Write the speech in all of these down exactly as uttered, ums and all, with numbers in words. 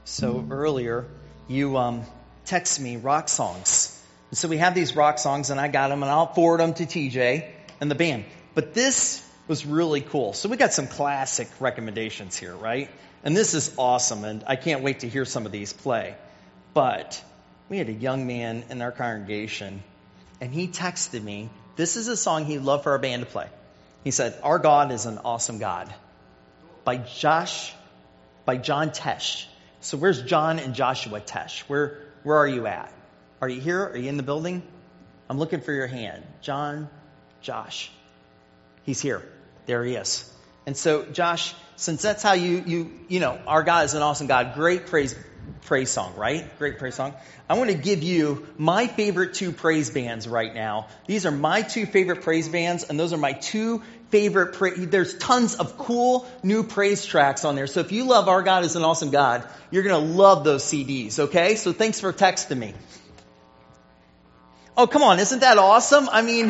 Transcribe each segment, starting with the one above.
So earlier, you um, texted me rock songs. And so we have these rock songs, and I got them, and I'll forward them to T J and the band. But this was really cool. So we got some classic recommendations here, right? And this is awesome, and I can't wait to hear some of these play. But we had a young man in our congregation, and he texted me, this is a song he'd love for our band to play. He said, "Our God is an Awesome God," by Josh, by John Tesh. So where's John and Joshua Tesh? Where where are you at? Are you here? Are you in the building? I'm looking for your hand. John, Josh. He's here. There he is. And so, Josh, since that's how you, you, you know, our God is an awesome God, great praise praise song, right? Great praise song. I want to give you my favorite two praise bands right now. These are my two favorite praise bands, and those are my two favorite praise. There's tons of cool new praise tracks on there. So if you love Our God is an Awesome God, you're going to love those C Ds, okay? So thanks for texting me. Oh, come on. Isn't that awesome? I mean,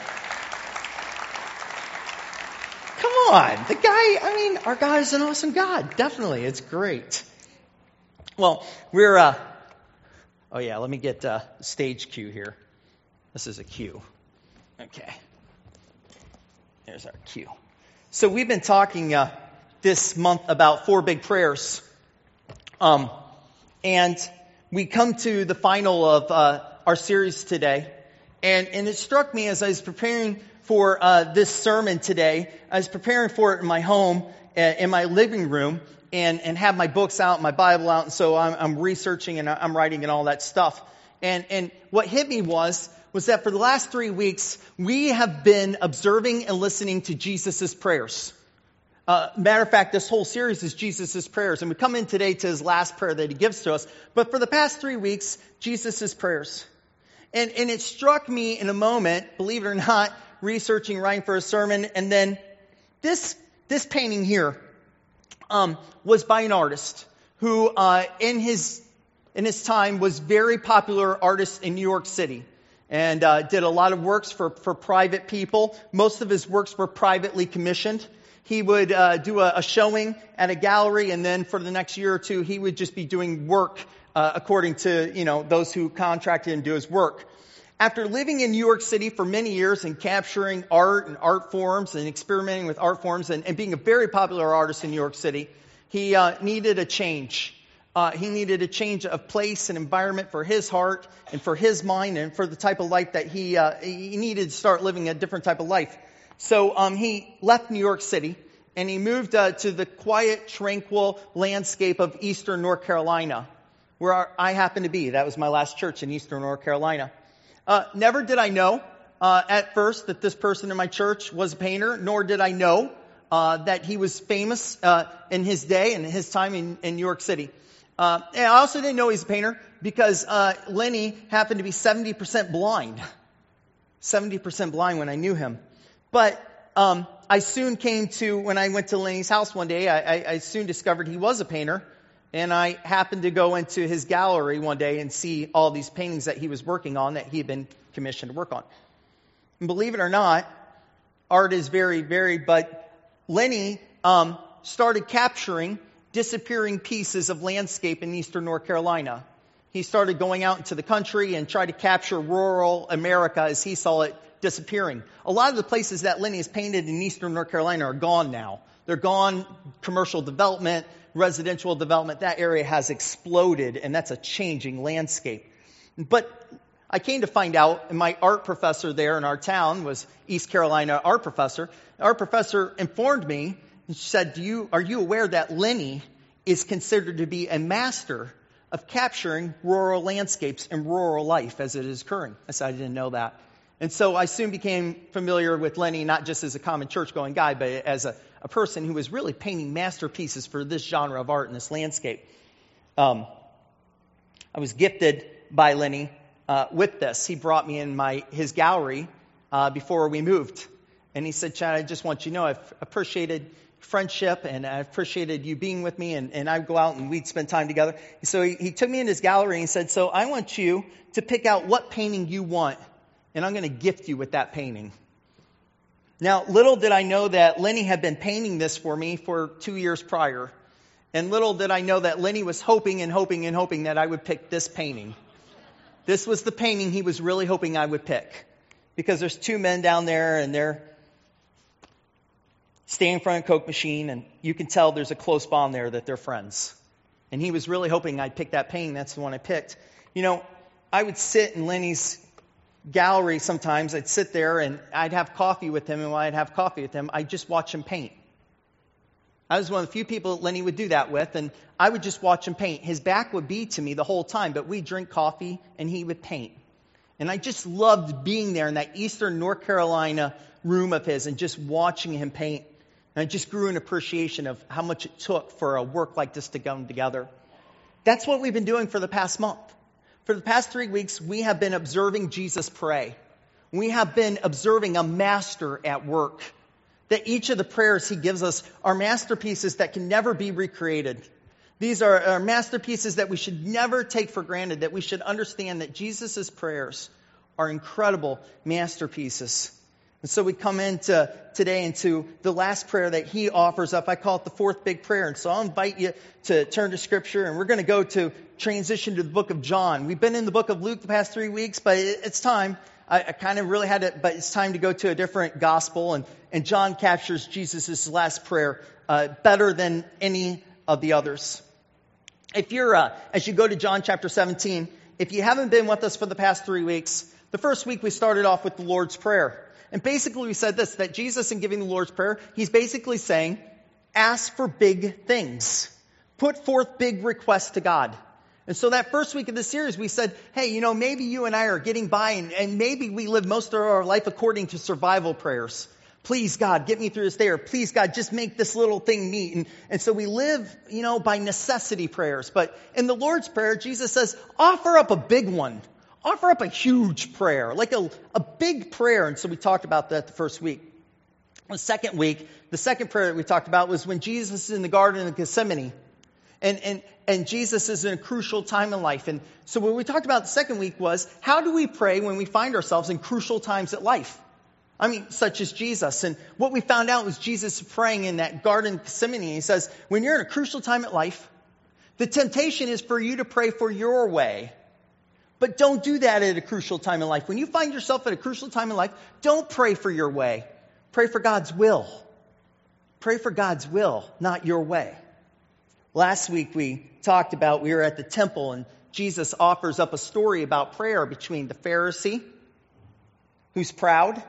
come on. The guy, I mean, Our God is an Awesome God. Definitely. It's great. Well, we're, uh, oh yeah, let me get uh, stage cue here. This is a cue. Okay. There's our cue. So we've been talking uh, this month about four big prayers. Um, and we come to the final of uh, our series today. And, and it struck me as I was preparing for uh, this sermon today, I was preparing for it in my home, uh, in my living room, and, and have my books out, my Bible out. And so I'm, I'm researching and I'm writing and all that stuff. And, and what hit me was, was that for the last three weeks, we have been observing and listening to Jesus' prayers. Uh, matter of fact, this whole series is Jesus' prayers. And we come in today to his last prayer that he gives to us. But for the past three weeks, Jesus' prayers. And, and it struck me in a moment, believe it or not, researching, writing for a sermon. And then this, this painting here, um, was by an artist who, uh, in his, in his time was very popular artist in New York City. And uh, did a lot of works for, for private people. Most of his works were privately commissioned. He would uh, do a, a showing at a gallery, and then for the next year or two, he would just be doing work uh, according to, you know, those who contracted him to do his work. After living in New York City for many years and capturing art and art forms and experimenting with art forms and, and being a very popular artist in New York City, he uh, needed a change. Uh, he needed a change of place and environment for his heart and for his mind and for the type of life that he uh, he needed to start living a different type of life. So um, he left New York City and he moved uh, to the quiet, tranquil landscape of eastern North Carolina, where our, I happen to be. That was my last church in eastern North Carolina. Uh, never did I know uh, at first that this person in my church was a painter, nor did I know uh, that he was famous uh, in his day and his time in, in New York City. Uh, and I also didn't know he's a painter because uh, Lenny happened to be seventy percent blind. seventy percent blind when I knew him. But um, I soon came to, when I went to Lenny's house one day, I, I, I soon discovered he was a painter. And I happened to go into his gallery one day and see all these paintings that he was working on that he had been commissioned to work on. And believe it or not, art is very varied, but Lenny um, started capturing disappearing pieces of landscape in eastern North Carolina. He started going out into the country and tried to capture rural America as he saw it disappearing. A lot of the places that Lenny has painted in eastern North Carolina are gone now. They're gone. Commercial development, residential development, that area has exploded, and that's a changing landscape. But I came to find out, and my art professor there in our town was East Carolina art professor. Our professor informed me and said, "Do you are you aware that Lenny is considered to be a master of capturing rural landscapes and rural life as it is occurring?" I said, "I didn't know that." And so I soon became familiar with Lenny, not just as a common church-going guy, but as a, a person who was really painting masterpieces for this genre of art and this landscape. Um, I was gifted by Lenny uh, with this. He brought me in my his gallery uh, before we moved. And he said, "Chad, I just want you to know I've appreciated friendship and I appreciated you being with me, and, and I'd go out and we'd spend time together." So he, he took me in his gallery and he said, "So I want you to pick out what painting you want, and I'm going to gift you with that painting." Now, little did I know that Lenny had been painting this for me for two years prior. And little did I know that Lenny was hoping and hoping and hoping that I would pick this painting. This was the painting he was really hoping I would pick. Because there's two men down there and they're standing in front of a Coke machine, and you can tell there's a close bond there that they're friends. And he was really hoping I'd pick that painting. That's the one I picked. You know, I would sit in Lenny's gallery sometimes. I'd sit there and I'd have coffee with him, and when I'd have coffee with him, I'd just watch him paint. I was one of the few people that Lenny would do that with, and I would just watch him paint. His back would be to me the whole time, but we'd drink coffee and he would paint. And I just loved being there in that eastern North Carolina room of his and just watching him paint. And I just grew an appreciation of how much it took for a work like this to come together. That's what we've been doing for the past month. For the past three weeks, we have been observing Jesus pray. We have been observing a master at work. That each of the prayers he gives us are masterpieces that can never be recreated. These are, are masterpieces that we should never take for granted, that we should understand that Jesus' prayers are incredible masterpieces. And so we come into today into the last prayer that he offers up. I call it the fourth big prayer. And so I'll invite you to turn to Scripture, and we're going to go to transition to the book of John. We've been in the book of Luke the past three weeks, but it's time. I, I kind of really had it, but it's time to go to a different gospel. And, and John captures Jesus' last prayer uh, better than any of the others. If you're, uh, as you go to John chapter seventeen, if you haven't been with us for the past three weeks, the first week we started off with the Lord's Prayer. And basically we said this, that Jesus, in giving the Lord's Prayer, he's basically saying, ask for big things. Put forth big requests to God. And so that first week of the series, we said, hey, you know, maybe you and I are getting by, and, and maybe we live most of our life according to survival prayers. Please, God, get me through this day, or please, God, just make this little thing neat. And, and so we live, you know, by necessity prayers. But in the Lord's Prayer, Jesus says, offer up a big one. Offer up a huge prayer, like a, a big prayer. And so we talked about that the first week. The second week, the second prayer that we talked about was when Jesus is in the Garden of Gethsemane. And, and, and Jesus is in a crucial time in life. And so what we talked about the second week was, how do we pray when we find ourselves in crucial times at life? I mean, such as Jesus. And what we found out was Jesus praying in that Garden of Gethsemane. He says, when you're in a crucial time at life, the temptation is for you to pray for your way. But don't do that at a crucial time in life. When you find yourself at a crucial time in life, don't pray for your way. Pray for God's will. Pray for God's will, not your way. Last week we talked about, we were at the temple, and Jesus offers up a story about prayer between the Pharisee, who's proud,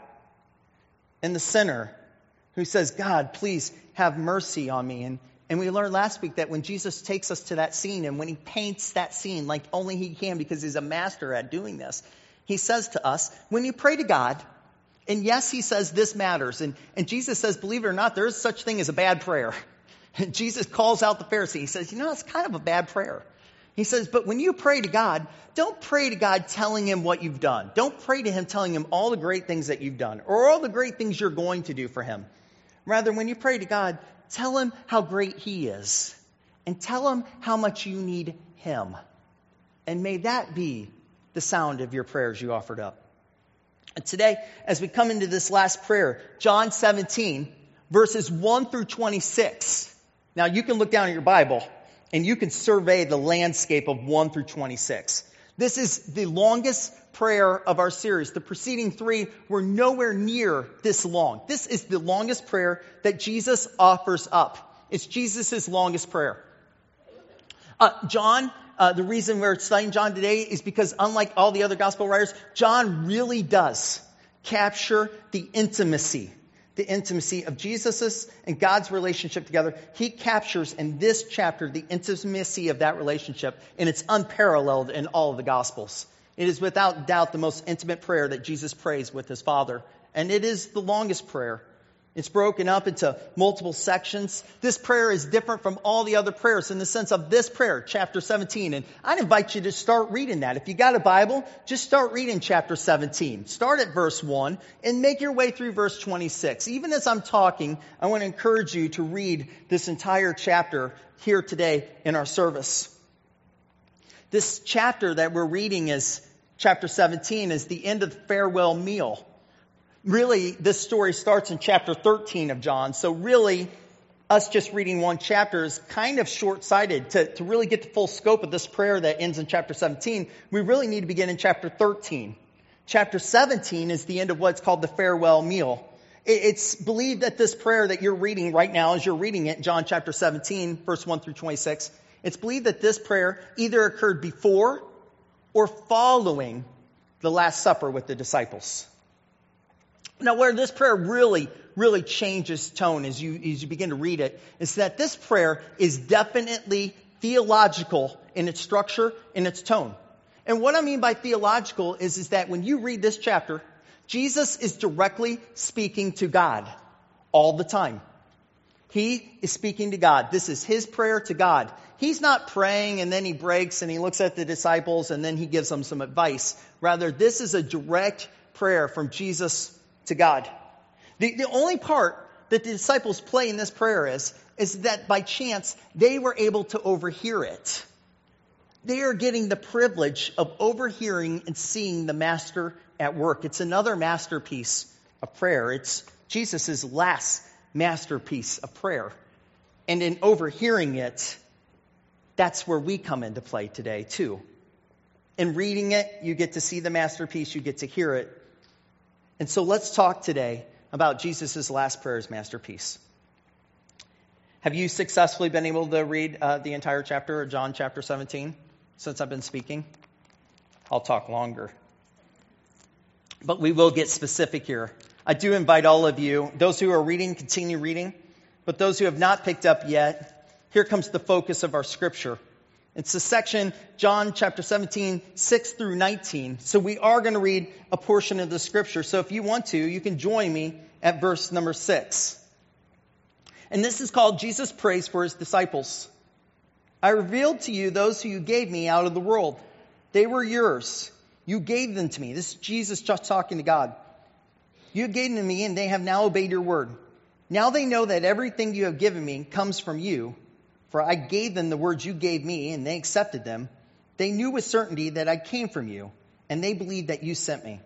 and the sinner, who says, God, please have mercy on me. And And we learned last week that when Jesus takes us to that scene, and when he paints that scene like only he can because he's a master at doing this, he says to us, when you pray to God, and yes, he says this matters. And, and Jesus says, believe it or not, there is such thing as a bad prayer. And Jesus calls out the Pharisee. He says, you know, it's kind of a bad prayer. He says, but when you pray to God, don't pray to God telling him what you've done. Don't pray to him telling him all the great things that you've done or all the great things you're going to do for him. Rather, when you pray to God, tell him how great he is, and tell him how much you need him. And may that be the sound of your prayers you offered up. And today, as we come into this last prayer, John seventeen, verses one through twenty-six. Now, you can look down at your Bible, and you can survey the landscape of one through twenty-six. This is the longest prayer of our series. The preceding three were nowhere near this long. This is the longest prayer that Jesus offers up. It's Jesus' longest prayer. Uh, John, uh, the reason we're studying John today is because unlike all the other gospel writers, John really does capture the intimacy, the intimacy of Jesus' and God's relationship together. He captures in this chapter the intimacy of that relationship, and it's unparalleled in all of the Gospels. It is without doubt the most intimate prayer that Jesus prays with his Father, and it is the longest prayer. It's broken up into multiple sections. This prayer is different from all the other prayers in the sense of this prayer, chapter seventeen. And I'd invite you to start reading that. If you got a Bible, just start reading chapter seventeen. Start at verse one and make your way through verse twenty-six. Even as I'm talking, I want to encourage you to read this entire chapter here today in our service. This chapter that we're reading is chapter seventeen, is the end of the farewell meal. Really, this story starts in chapter thirteen of John. So really, us just reading one chapter is kind of short-sighted. To, to really get the full scope of this prayer that ends in chapter seventeen, we really need to begin in chapter thirteen. Chapter seventeen is the end of what's called the farewell meal. It, it's believed that this prayer that you're reading right now, as you're reading it, John chapter seventeen, verse one through twenty-six, it's believed that this prayer either occurred before or following the Last Supper with the disciples. Now, where this prayer really, really changes tone as you, as you begin to read it, is that this prayer is definitely theological in its structure, in its tone. And what I mean by theological is, is that when you read this chapter, Jesus is directly speaking to God all the time. He is speaking to God. This is his prayer to God. He's not praying and then he breaks and he looks at the disciples and then he gives them some advice. Rather, this is a direct prayer from Jesus to God. The, the only part that the disciples play in this prayer is, is that by chance they were able to overhear it. They are getting the privilege of overhearing and seeing the Master at work. It's another masterpiece of prayer. It's Jesus' last masterpiece of prayer. And in overhearing it, that's where we come into play today too. In reading it, you get to see the masterpiece, you get to hear it. And so let's talk today about Jesus' last prayer's masterpiece. Have you successfully been able to read uh, the entire chapter of John chapter seventeen since I've been speaking? I'll talk longer. But we will get specific here. I do invite all of you, those who are reading, continue reading. But those who have not picked up yet, here comes the focus of our scripture. It's the section, John chapter seventeen, six through nineteen. So we are going to read a portion of the scripture. So if you want to, you can join me at verse number six. And this is called Jesus Prays for His Disciples. I revealed to you those who you gave me out of the world. They were yours. You gave them to me. This is Jesus just talking to God. You gave them to me and they have now obeyed your word. Now they know that everything you have given me comes from you. For I gave them the words you gave me, and they accepted them. They knew with certainty that I came from you, and they believed that you sent me.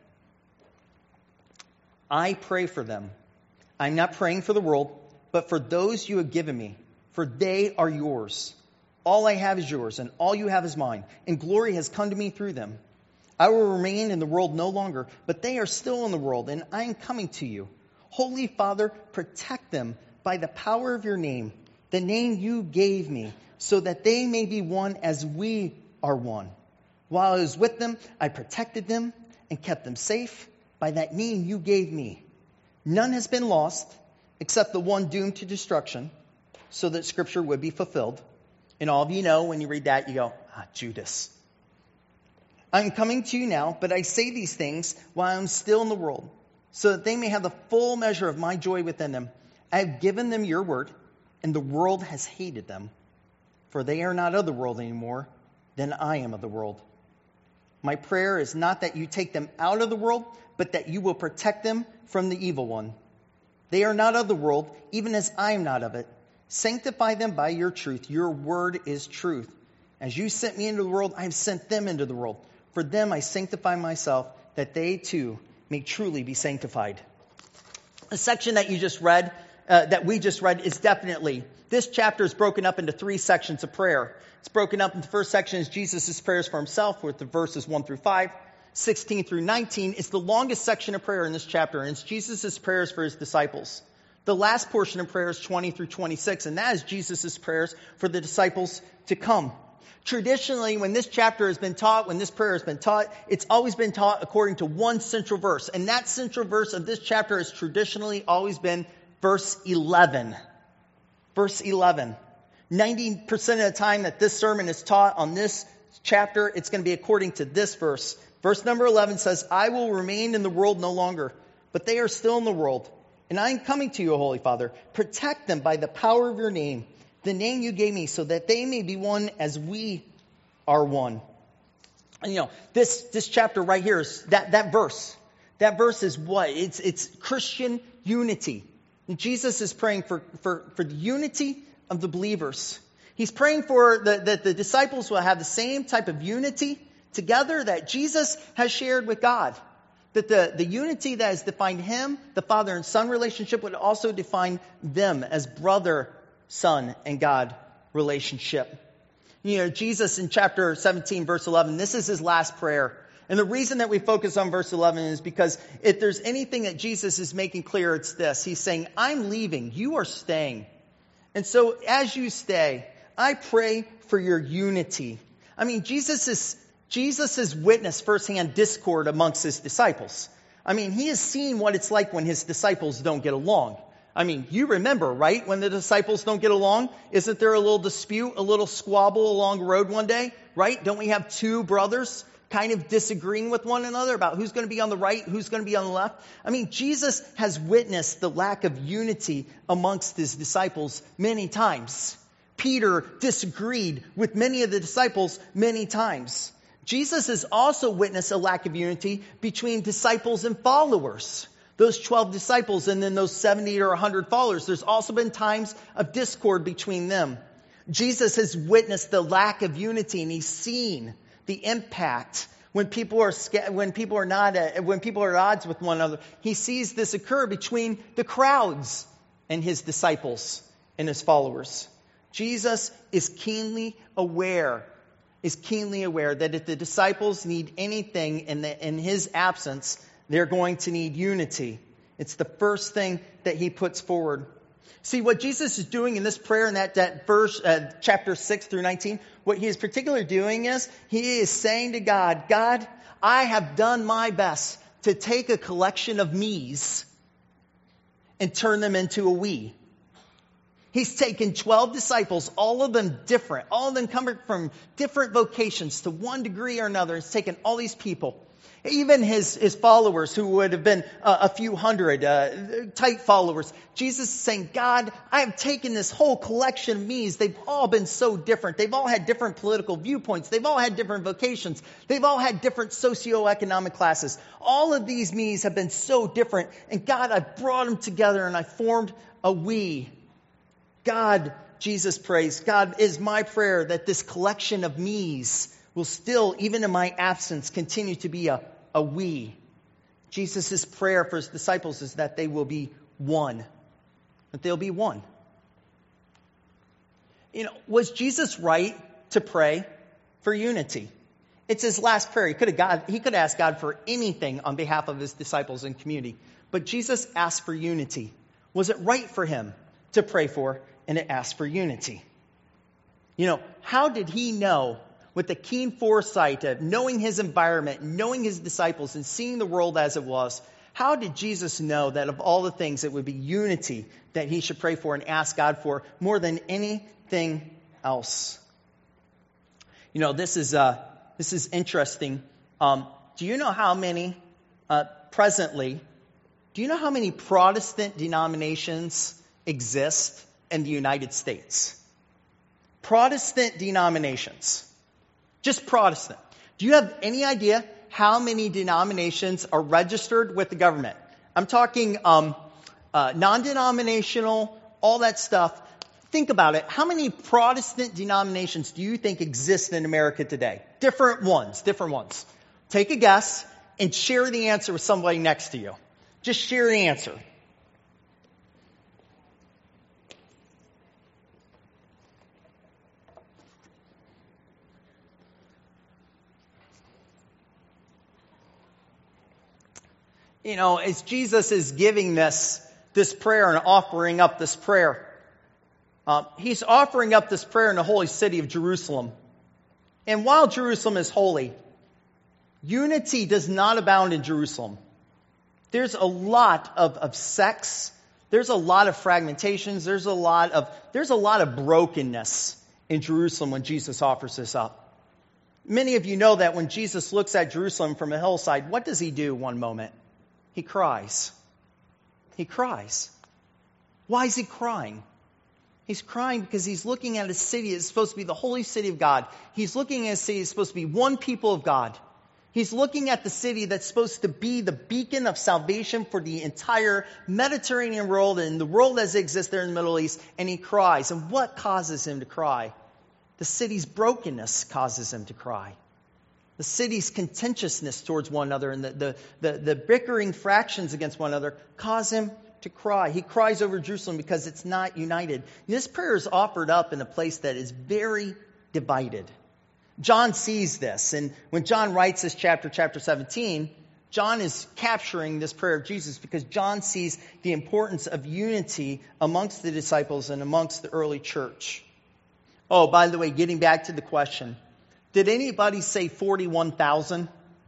I pray for them. I'm not praying for the world, but for those you have given me, for they are yours. All I have is yours, and all you have is mine, and glory has come to me through them. I will remain in the world no longer, but they are still in the world, and I am coming to you. Holy Father, protect them by the power of your name, the name you gave me, so that they may be one as we are one. While I was with them, I protected them and kept them safe by that name you gave me. None has been lost except the one doomed to destruction, so that Scripture would be fulfilled. And all of you know, when you read that, you go, ah, Judas. I'm coming to you now, but I say these things while I'm still in the world, so that they may have the full measure of my joy within them. I have given them your word, and the world has hated them, for they are not of the world anymore, than I am of the world. My prayer is not that you take them out of the world, but that you will protect them from the evil one. They are not of the world, even as I am not of it. Sanctify them by your truth. Your word is truth. As you sent me into the world, I have sent them into the world. For them I sanctify myself, that they too may truly be sanctified. The section that you just read, uh, that we just read, is definitely, this chapter is broken up into three sections of prayer. It's broken up into the first section is Jesus' prayers for himself, with the verses one through five. sixteen through nineteen is the longest section of prayer in this chapter, and it's Jesus' prayers for his disciples. The last portion of prayer is twenty through twenty-six, and that is Jesus' prayers for the disciples to come. Traditionally, when this chapter has been taught, when this prayer has been taught, it's always been taught according to one central verse. And that central verse of this chapter has traditionally always been verse eleven. Verse eleven. ninety percent of the time that this sermon is taught on this chapter, it's going to be according to this verse. Verse number eleven says, I will remain in the world no longer, but they are still in the world. And I am coming to you, Holy Father. Protect them by the power of your name, the name you gave me, so that they may be one as we are one. And you know, this, this chapter right here is that, that verse. That verse is what? It's, it's Christian unity. And Jesus is praying for, for, for the unity of the believers. He's praying for the, that the disciples will have the same type of unity together that Jesus has shared with God. That the, the unity that has defined him, the Father and Son relationship, would also define them as brother Son, and God relationship. You know, Jesus in chapter seventeen, verse eleven, this is his last prayer. And the reason that we focus on verse eleven is because if there's anything that Jesus is making clear, it's this. He's saying, I'm leaving. You are staying. And so as you stay, I pray for your unity. I mean, Jesus is Jesus has witnessed firsthand discord amongst his disciples. I mean, he has seen what it's like when his disciples don't get along. I mean, you remember, right? When the disciples don't get along, isn't there a little dispute, a little squabble along the road one day, right? Don't we have two brothers kind of disagreeing with one another about who's going to be on the right, who's going to be on the left? I mean, Jesus has witnessed the lack of unity amongst his disciples many times. Peter disagreed with many of the disciples many times. Jesus has also witnessed a lack of unity between disciples and followers. Those twelve disciples and then those seventy or one hundred followers. There's also been times of discord between them. Jesus has witnessed the lack of unity, and he's seen the impact when people are when people are not when people are at odds with one another. He sees this occur between the crowds and his disciples and his followers. Jesus is keenly aware, is keenly aware that if the disciples need anything in the, in his absence, they're going to need unity. It's the first thing that he puts forward. See, what Jesus is doing in this prayer in that, that verse, uh, chapter six through nineteen, what he is particularly doing is, he is saying to God, God, I have done my best to take a collection of me's and turn them into a we. He's taken twelve disciples, all of them different, all of them coming from different vocations to one degree or another. He's taken all these people. Even his, his followers, who would have been uh, a few hundred, uh, tight followers. Jesus is saying, God, I have taken this whole collection of me's. They've all been so different. They've all had different political viewpoints. They've all had different vocations. They've all had different socioeconomic classes. All of these me's have been so different. And God, I brought them together and I formed a we. God, Jesus prays, God, is my prayer that this collection of me's will still, even in my absence, continue to be a, a we. Jesus' prayer for his disciples is that they will be one. That they'll be one. You know, was Jesus right to pray for unity? It's his last prayer. He could have God, he could have asked God for anything on behalf of his disciples and community. But Jesus asked for unity. Was it right for him to pray for and to ask for unity? You know, how did he know, with the keen foresight of knowing his environment, knowing his disciples, and seeing the world as it was, how did Jesus know that of all the things it would be unity that he should pray for and ask God for more than anything else? You know, this is uh, this is interesting. Um, do you know how many uh, presently? Do you know how many Protestant denominations exist in the United States? Protestant denominations. Just Protestant. Do you have any idea how many denominations are registered with the government? I'm talking um, uh, non-denominational, all that stuff. Think about it. How many Protestant denominations do you think exist in America today? Different ones, different ones. Take a guess and share the answer with somebody next to you. Just share the answer. You know, as Jesus is giving this, this prayer and offering up this prayer, uh, he's offering up this prayer in the holy city of Jerusalem. And while Jerusalem is holy, unity does not abound in Jerusalem. There's a lot of, of sects. There's a lot of fragmentations. There's a lot of, there's a lot of brokenness in Jerusalem when Jesus offers this up. Many of you know that when Jesus looks at Jerusalem from a hillside, what does he do one moment? He cries. He cries. Why is he crying? He's crying because he's looking at a city that's supposed to be the holy city of God. He's looking at a city that's supposed to be one people of God. He's looking at the city that's supposed to be the beacon of salvation for the entire Mediterranean world and the world as it exists there in the Middle East. And he cries. And what causes him to cry? The city's brokenness causes him to cry. The city's contentiousness towards one another and the, the, the, the bickering fractions against one another cause him to cry. He cries over Jerusalem because it's not united. This prayer is offered up in a place that is very divided. John sees this, and when John writes this chapter, chapter seventeen, John is capturing this prayer of Jesus because John sees the importance of unity amongst the disciples and amongst the early church. Oh, by the way, getting back to the question, did anybody say forty-one thousand?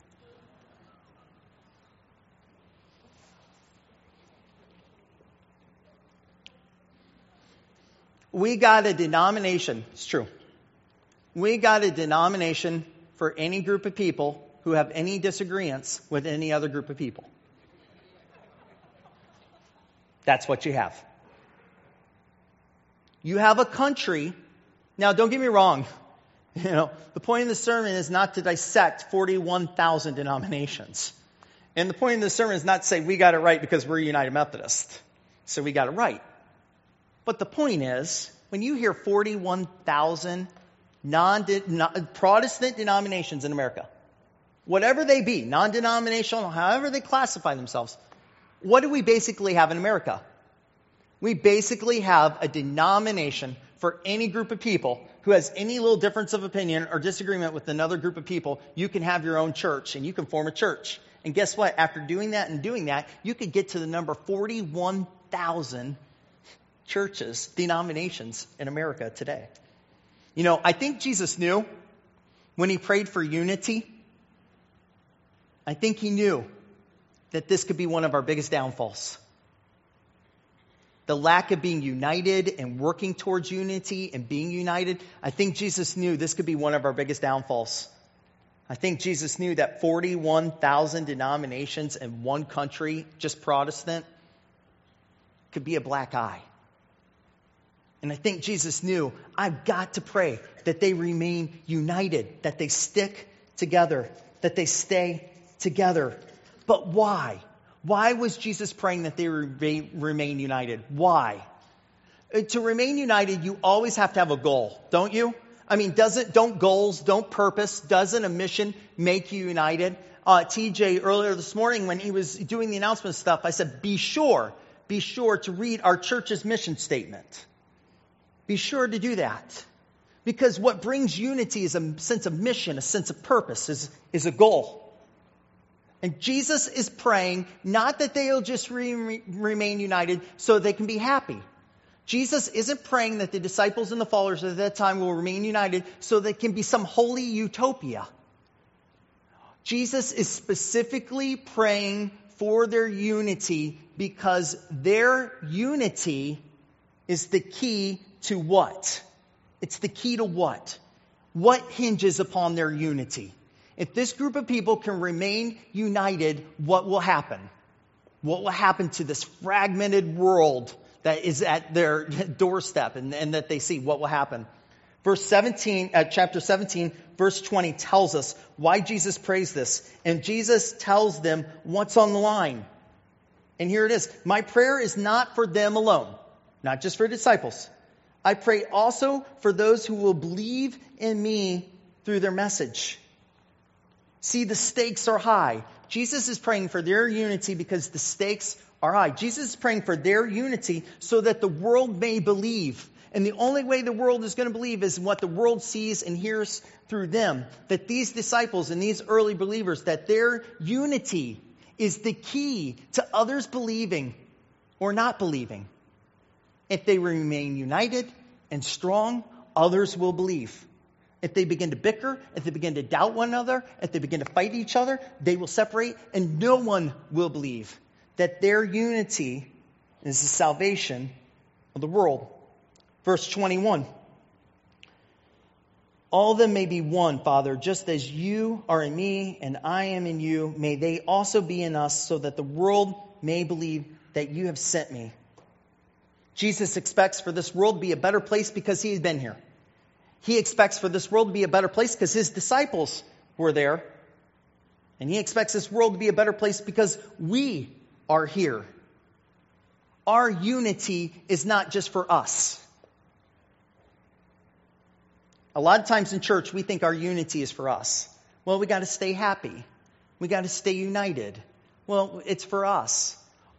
We got a denomination, it's true. We got a denomination for any group of people who have any disagreements with any other group of people. That's what you have. You have a country. Now, don't get me wrong. You know, the point of the sermon is not to dissect forty-one thousand denominations. And the point of the sermon is not to say we got it right because we're United Methodist. So we got it right. But the point is, when you hear forty-one thousand non Protestant denominations in America, whatever they be, non-denominational, however they classify themselves, what do we basically have in America? We basically have a denomination for any group of people who has any little difference of opinion or disagreement with another group of people. You can have your own church and you can form a church. And guess what? After doing that and doing that, you could get to the number forty-one thousand churches, denominations in America today. You know, I think Jesus knew when he prayed for unity, I think he knew that this could be one of our biggest downfalls. The lack of being united and working towards unity and being united, I think Jesus knew this could be one of our biggest downfalls. I think Jesus knew that forty-one thousand denominations in one country, just Protestant, could be a black eye. And I think Jesus knew, I've got to pray that they remain united, that they stick together, that they stay together. But why? Why was Jesus praying that they remain united? Why? To remain united, you always have to have a goal, don't you? I mean, doesn't, don't goals, don't purpose, doesn't a mission make you united? Uh, T J, earlier this morning when he was doing the announcement stuff, I said, be sure, be sure to read our church's mission statement. Be sure to do that. Because what brings unity is a sense of mission, a sense of purpose, is, is a goal. And Jesus is praying not that they'll just re- remain united so they can be happy. Jesus isn't praying that the disciples and the followers at that time will remain united so they can be some holy utopia. Jesus is specifically praying for their unity because their unity is the key to what? It's the key to what? What hinges upon their unity? If this group of people can remain united, what will happen? What will happen to this fragmented world that is at their doorstep and, and that they see? What will happen? Verse seventeen, uh, chapter seventeen, verse twenty tells us why Jesus prays this. And Jesus tells them what's on the line. And here it is. My prayer is not for them alone, not just for disciples. I pray also for those who will believe in me through their message. See, the stakes are high. Jesus is praying for their unity because the stakes are high. Jesus is praying for their unity so that the world may believe. And the only way the world is going to believe is what the world sees and hears through them. That these disciples and these early believers, that their unity is the key to others believing or not believing. If they remain united and strong, others will believe. If they begin to bicker, if they begin to doubt one another, if they begin to fight each other, they will separate and no one will believe that their unity is the salvation of the world. Verse twenty-one. All of them may be one, Father, just as you are in me and I am in you. May they also be in us so that the world may believe that you have sent me. Jesus expects for this world to be a better place because he's been here. He expects for this world to be a better place because his disciples were there. And he expects this world to be a better place because we are here. Our unity is not just for us. A lot of times in church, we think our unity is for us. Well, we got to stay happy. We got to stay united. Well, it's for us.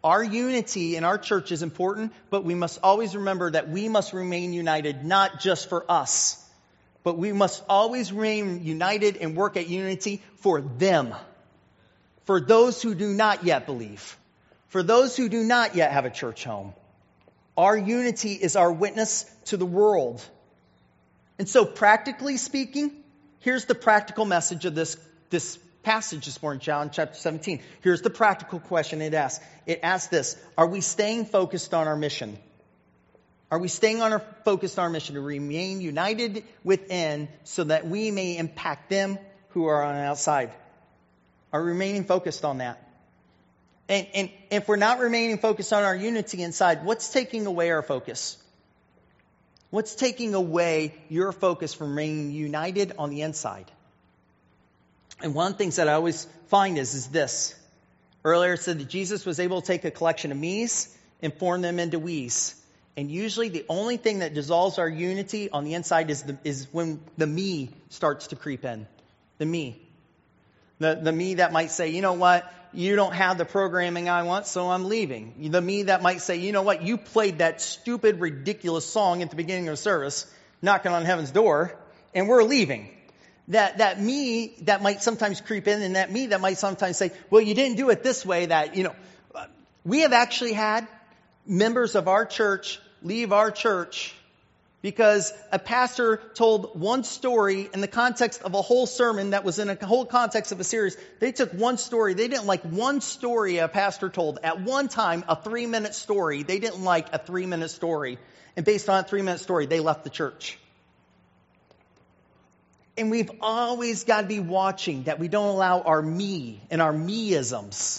Our unity in our church is important, but we must always remember that we must remain united, not just for us, but we must always remain united and work at unity for them, for those who do not yet believe, for those who do not yet have a church home. Our unity is our witness to the world. And so practically speaking, here's the practical message of this, this passage this morning, John chapter seventeen. Here's the practical question it asks. It asks this: are we staying focused on our mission? Are we staying on our focused on our mission to remain united within so that we may impact them who are on the outside? Are we remaining focused on that? And, and if we're not remaining focused on our unity inside, what's taking away our focus? What's taking away your focus from remaining united on the inside? And one of the things that I always find is, is this. Earlier it said that Jesus was able to take a collection of me's and form them into we's. And usually the only thing that dissolves our unity on the inside is the, is when the me starts to creep in. The me. The, the me that might say, you know what, you don't have the programming I want, so I'm leaving. The me that might say, you know what, you played that stupid, ridiculous song at the beginning of the service, knocking on heaven's door, and we're leaving. That that me that might sometimes creep in, and that me that might sometimes say, well, you didn't do it this way, that, you know. We have actually had members of our church leave our church because a pastor told one story in the context of a whole sermon that was in a whole context of a series. They took one story. They didn't like one story a pastor told. At one time, a three-minute story. They didn't like a three-minute story. And based on a three-minute story, they left the church. And we've always got to be watching that we don't allow our me and our me-isms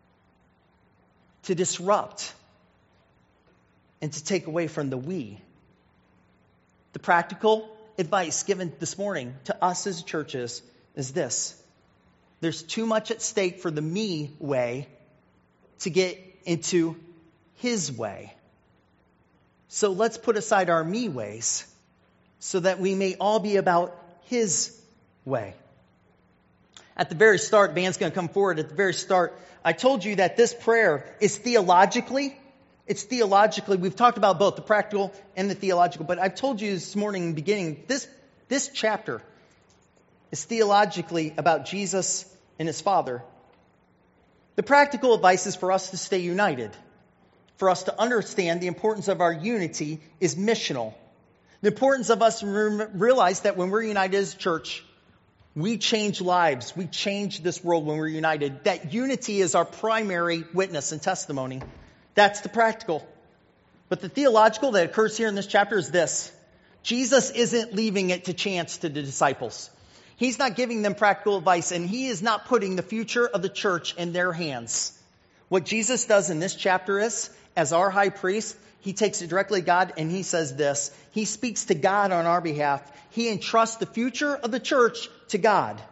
to disrupt and to take away from the we. The practical advice given this morning to us as churches is this. There's too much at stake for the me way to get into his way. So let's put aside our me ways so that we may all be about his way. At the very start, band's going to come forward. At the very start, I told you that this prayer is theologically It's theologically, we've talked about both the practical and the theological, but I've told you this morning in the beginning, this, this chapter is theologically about Jesus and his Father. The practical advice is for us to stay united. For us to understand the importance of our unity is missional. The importance of us re- realize that when we're united as a church, we change lives. We change this world when we're united. That unity is our primary witness and testimony. That's the practical. But the theological that occurs here in this chapter is this. Jesus isn't leaving it to chance to the disciples. He's not giving them practical advice, and he is not putting the future of the church in their hands. What Jesus does in this chapter is, as our high priest, he takes it directly to God, and he says this. He speaks to God on our behalf. He entrusts the future of the church to God.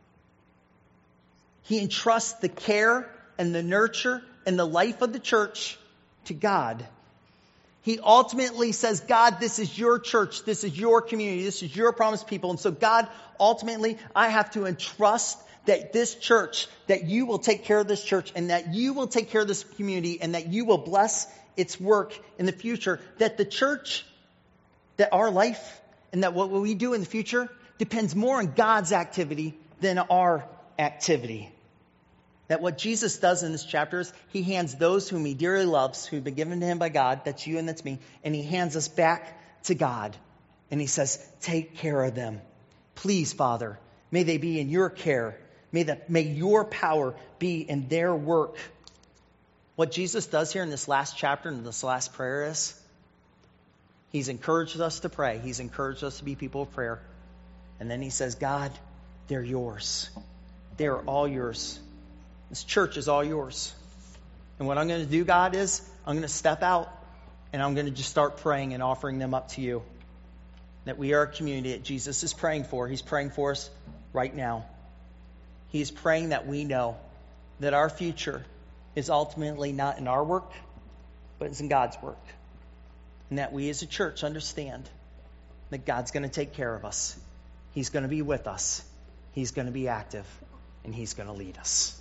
He entrusts the care and the nurture and the life of the church to God. He ultimately says, God, this is your church. This is your community. This is your promised people. And so God, ultimately, I have to entrust that this church, that you will take care of this church and that you will take care of this community and that you will bless its work in the future. That the church, that our life and that what we do in the future depends more on God's activity than our activity. That what Jesus does in this chapter is he hands those whom he dearly loves, who've been given to him by God, that's you and that's me, and he hands us back to God. And he says, take care of them. Please, Father, may they be in your care. May, the, may your power be in their work. What Jesus does here in this last chapter, in this last prayer is, he's encouraged us to pray. He's encouraged us to be people of prayer. And then he says, God, they're yours. They're all yours. This church is all yours. And what I'm going to do, God, is I'm going to step out and I'm going to just start praying and offering them up to you. That we are a community that Jesus is praying for. He's praying for us right now. He's praying that we know that our future is ultimately not in our work, but it's in God's work. And that we as a church understand that God's going to take care of us. He's going to be with us. He's going to be active. And he's going to lead us.